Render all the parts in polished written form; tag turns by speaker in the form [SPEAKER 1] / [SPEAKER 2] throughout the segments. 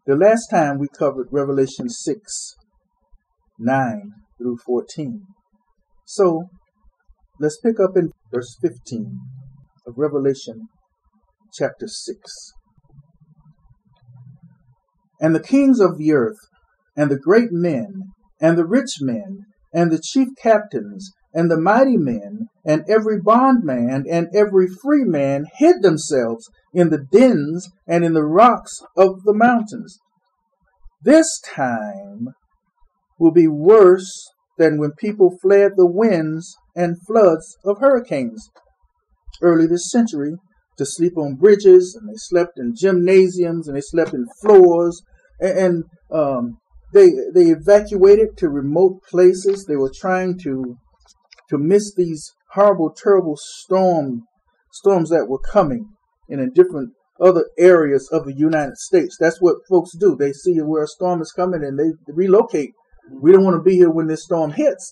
[SPEAKER 1] The last time we covered Revelation 6:9-14. So let's pick up in verse 15 of Revelation chapter 6. And the kings of the earth, and the great men, and the rich men, and the chief captains, and the mighty men, and every bondman, and every free man hid themselves in the dens and in the rocks of the mountains. This time will be worse than when people fled the winds and floods of hurricanes early this century to sleep on bridges, and they slept in gymnasiums, and they slept in floors, and they evacuated to remote places. They were trying to miss these horrible, terrible storms that were coming in different other areas of the United States. That's what folks do. They see where a storm is coming and they relocate. We don't want to be here when this storm hits.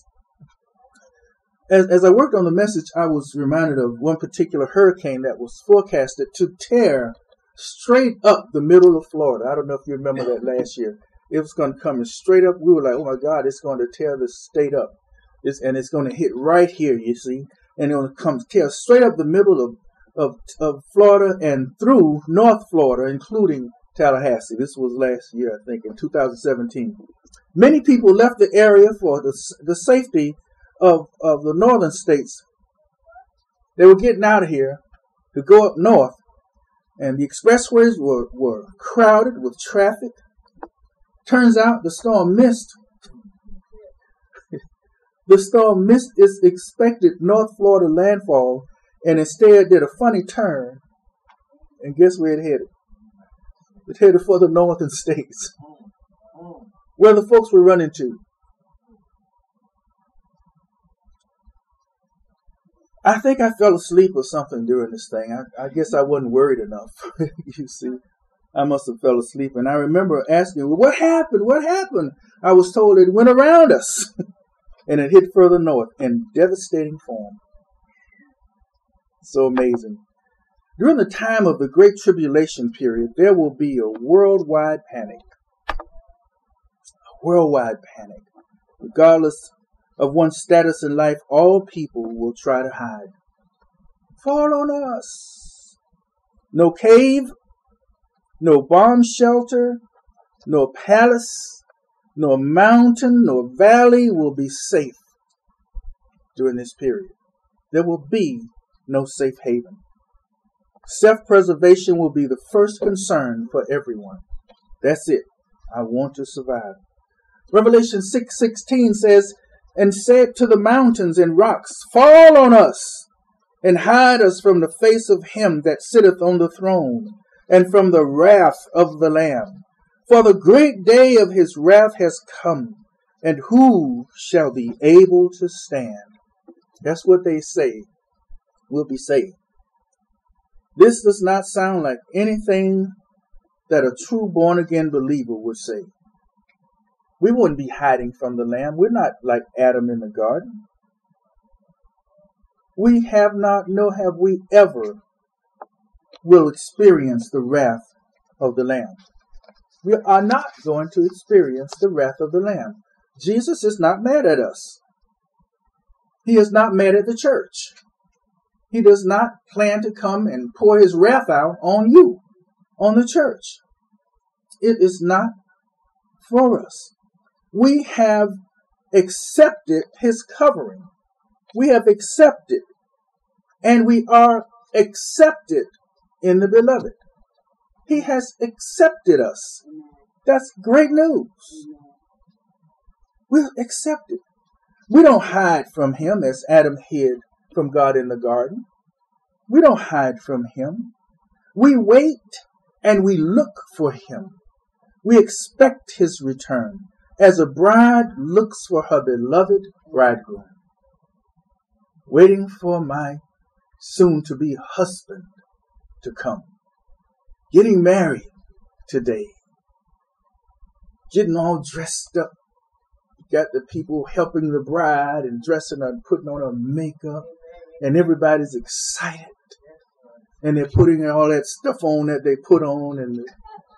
[SPEAKER 1] As I worked on the message, I was reminded of one particular hurricane that was forecasted to tear straight up the middle of Florida. I don't know if you remember that last year. It was going to come straight up. We were like, oh my God, it's going to tear the state up. And it's going to hit right here, you see. And it will come tear straight up the middle of Florida and through North Florida, including Tallahassee. This was last year, I think, in 2017. Many people left the area for the safety of the northern states. They were getting out of here to go up north, and the expressways were crowded with traffic. Turns out the storm missed. The storm missed its expected North Florida landfall and instead did a funny turn. And guess where it headed? It headed for the northern states, where the folks were running to. I think I fell asleep or something during this thing. I guess I wasn't worried enough. You see, I must have fell asleep. And I remember asking, well, what happened? What happened? I was told it went around us. And it hit further north in devastating form. So amazing. During the time of the Great Tribulation period, there will be a worldwide panic. A worldwide panic. Regardless of one's status in life, all people will try to hide. Fall on us. No cave, no bomb shelter, no palace, no mountain, nor valley will be safe during this period. There will be no safe haven. Self-preservation will be the first concern for everyone. That's it. I want to survive. Revelation 6:16 says, and said to the mountains and rocks, fall on us, and hide us from the face of him that sitteth on the throne, and from the wrath of the Lamb. For the great day of his wrath has come, and who shall be able to stand? That's what they say will be saved. This does not sound like anything that a true born-again believer would say. We wouldn't be hiding from the Lamb. We're not like Adam in the garden. We have not, nor have we ever, will experience the wrath of the Lamb. We are not going to experience the wrath of the Lamb. Jesus is not mad at us. He is not mad at the church. He does not plan to come and pour his wrath out on you, on the church. It is not for us. We have accepted his covering. We have accepted, and we are accepted in the beloved. He has accepted us. That's great news. We're accepted. We don't hide from him as Adam hid from God in the garden. We don't hide from him. We wait and we look for him. We expect his return as a bride looks for her beloved bridegroom. Waiting for my soon-to-be husband to come. Getting married today. Getting all dressed up. You got the people helping the bride and dressing her and putting on her makeup. And everybody's excited. And they're putting all that stuff on that they put on. And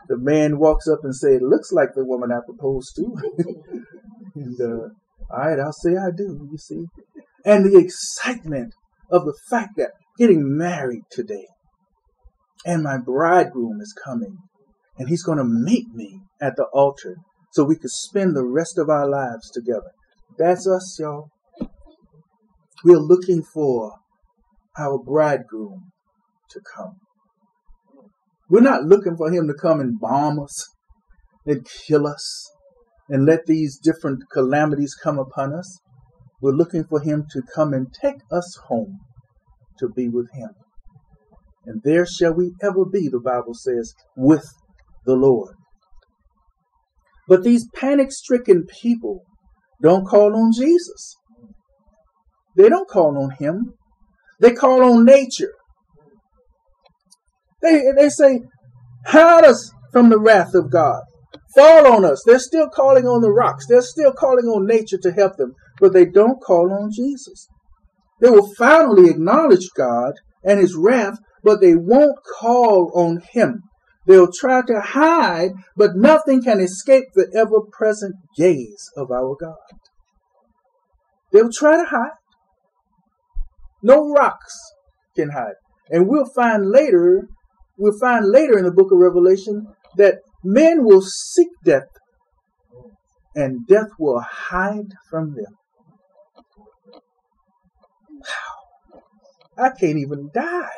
[SPEAKER 1] the man walks up and says, looks like the woman I proposed to. And, all right, I'll say I do, you see. And the excitement of the fact that getting married today and my bridegroom is coming and he's going to meet me at the altar so we could spend the rest of our lives together. That's us, y'all. We're looking for our bridegroom to come. We're not looking for him to come and bomb us and kill us and let these different calamities come upon us. We're looking for him to come and take us home to be with him. And there shall we ever be, the Bible says, with the Lord. But these panic-stricken people don't call on Jesus. They don't call on him. They call on nature. They say, hide us from the wrath of God. Fall on us. They're still calling on the rocks. They're still calling on nature to help them. But they don't call on Jesus. They will finally acknowledge God and his wrath, but they won't call on him. They'll try to hide, but nothing can escape the ever-present gaze of our God. They'll try to hide. No rocks can hide. And we'll find later in the book of Revelation that men will seek death and death will hide from them. Wow. I can't even die.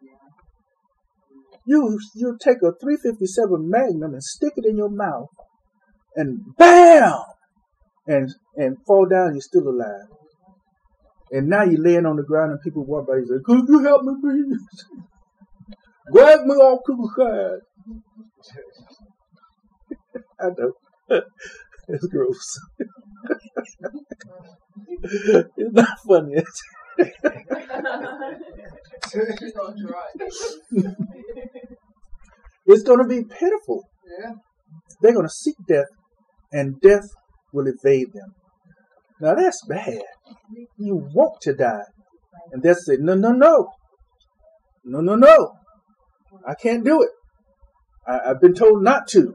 [SPEAKER 1] You take a .357 Magnum and stick it in your mouth and bam! And fall down, you're still alive. And now you're laying on the ground and people walk by you and say, could you help me please? Drag me off to the side. I know. It's gross. It's not funny. It's going to be pitiful. Yeah. They're going to seek death, and death will evade them. Now that's bad. You want to die. And they say, no. I can't do it. I've been told not to.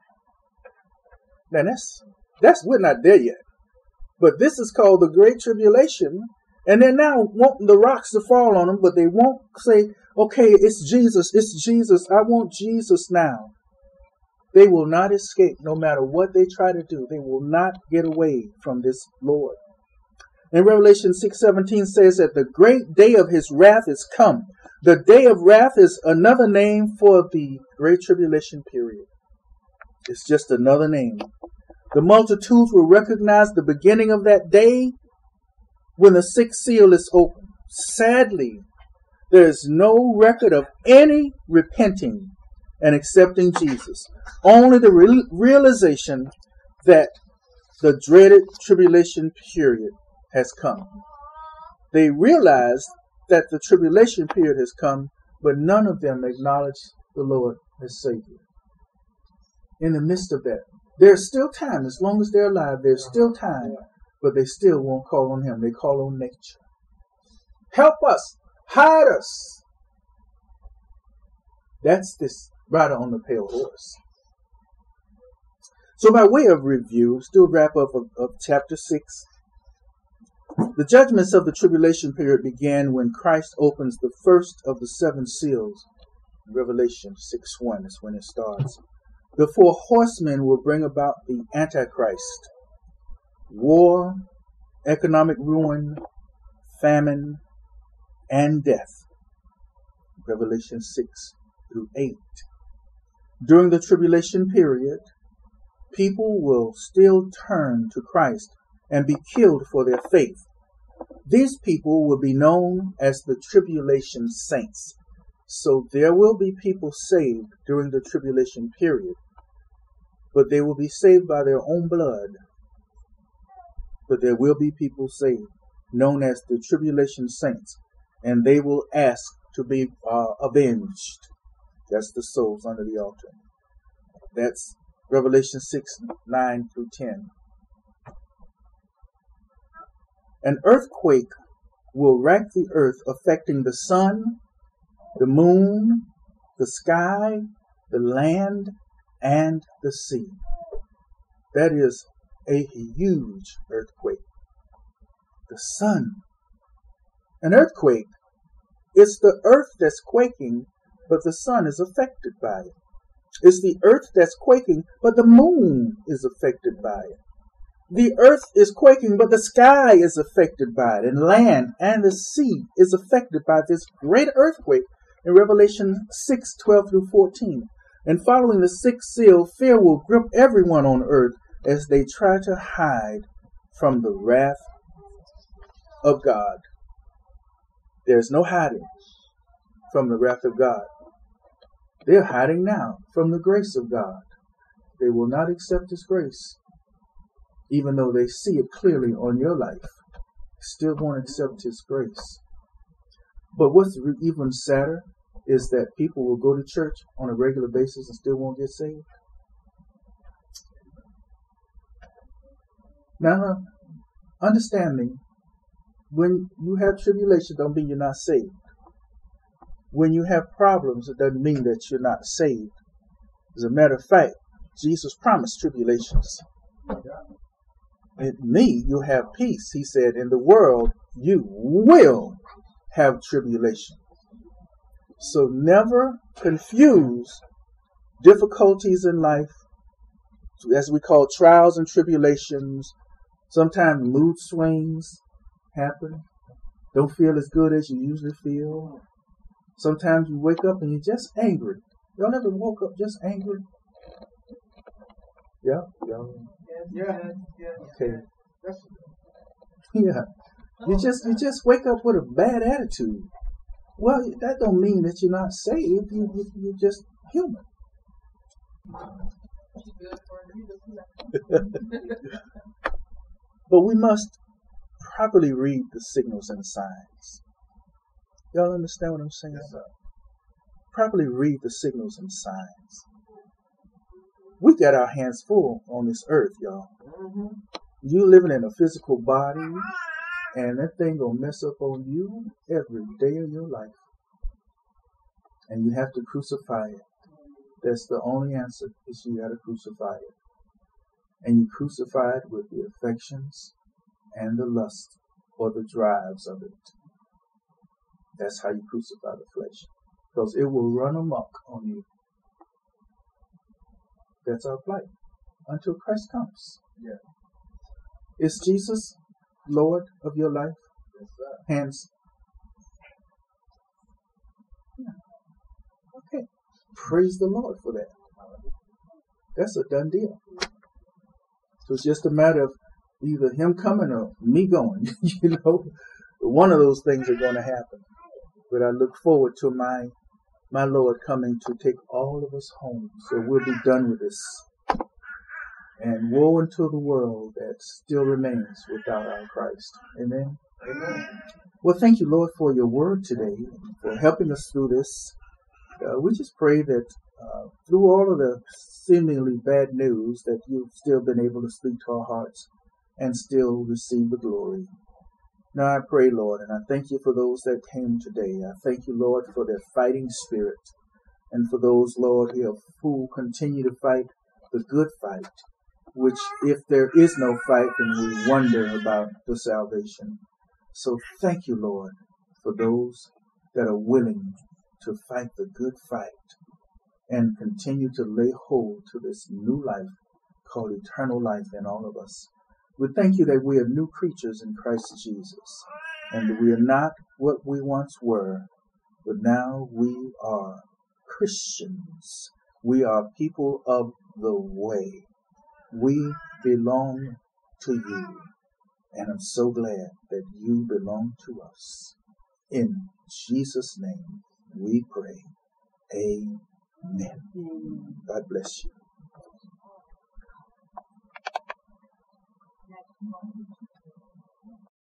[SPEAKER 1] Now we're not there yet. But this is called the Great Tribulation. And they're now wanting the rocks to fall on them, but they won't say, okay, it's Jesus. I want Jesus now. They will not escape no matter what they try to do. They will not get away from this Lord. And Revelation 6:17 says that the great day of his wrath is come. The day of wrath is another name for the Great Tribulation period. It's just another name. The multitudes will recognize the beginning of that day when the sixth seal is opened. Sadly, there is no record of any repenting and accepting Jesus. Only the realization that the dreaded tribulation period has come. They realized that the tribulation period has come, but none of them acknowledge the Lord as Savior. In the midst of that, there's still time. As long as they're alive, there's still time, but they still won't call on him. They call on nature. Help us. Hide us. That's this rider on the pale horse. So by way of review, still wrap up of chapter 6. The judgments of the tribulation period began when Christ opens the first of the 7 seals. Revelation 6:1 is when it starts. The 4 horsemen will bring about the Antichrist. War, economic ruin, famine, and death. Revelation 6-8. During the tribulation period, people will still turn to Christ and be killed for their faith. These people will be known as the tribulation saints. So there will be people saved during the tribulation period, but they will be saved by their own blood. But there will be people saved, known as the tribulation saints, and they will ask to be avenged. That's the souls under the altar. That's Revelation 6:9-10. An earthquake will rack the earth, affecting the sun, the moon, the sky, the land, and the sea. That is a huge earthquake. The sun. An earthquake. It's the earth that's quaking, but the sun is affected by it. It's the earth that's quaking, but the moon is affected by it. The earth is quaking, but the sky is affected by it, and land and the sea is affected by this great earthquake in Revelation 6:12-14. And following the sixth seal, fear will grip everyone on earth as they try to hide from the wrath of God. There's no hiding from the wrath of God. They're hiding now from the grace of God. They will not accept His grace, even though they see it clearly on your life. Still won't accept His grace. But what's even sadder is that people will go to church on a regular basis and still won't get saved. Now, understanding, when you have tribulation, don't mean you're not saved. When you have problems, it doesn't mean that you're not saved. As a matter of fact, Jesus promised tribulations. In me, you'll have peace. He said, in the world, you will have tribulation. So never confuse difficulties in life, as we call trials and tribulations. Sometimes mood swings happen. Don't feel as good as you usually feel. Sometimes you wake up and you're just angry. Y'all ever woke up just angry? Yeah? Yeah. Okay. Yeah. You just wake up with a bad attitude. Well, that don't mean that you're not saved. You're just human. But we must properly read the signals and signs. Y'all understand what I'm saying? Yes, sir. Properly read the signals and signs. We got our hands full on this earth, y'all. Mm-hmm. You living in a physical body, and that thing gonna mess up on you every day of your life. And you have to crucify it. That's the only answer, is you gotta crucify it. And you crucify it with the affections and the lust or the drives of it. That's how you crucify the flesh. Because it will run amok on you. That's our plight until Christ comes. Yeah. Is Jesus Lord of your life? Yes, sir. Hands. Yeah. Okay. Praise the Lord for that. That's a done deal. So it's just a matter of either Him coming or me going. You know, one of those things are going to happen. But I look forward to my Lord coming to take all of us home. So we'll be done with this. And woe unto the world that still remains without our Christ. Amen. Amen. Well, thank you, Lord, for your word today, for helping us through this. We just pray that through all of the seemingly bad news, that you've still been able to speak to our hearts and still receive the glory. Now I pray, Lord, and I thank you for those that came today. I thank you, Lord, for their fighting spirit. And for those, Lord, who continue to fight the good fight, which if there is no fight, then we wonder about the salvation. So thank you, Lord, for those that are willing to fight the good fight and continue to lay hold to this new life called eternal life in all of us. We thank you that we are new creatures in Christ Jesus, and that we are not what we once were, but now we are Christians. We are people of the way. We belong to you, and I'm so glad that you belong to us. In Jesus' name we pray. Amen. God bless you.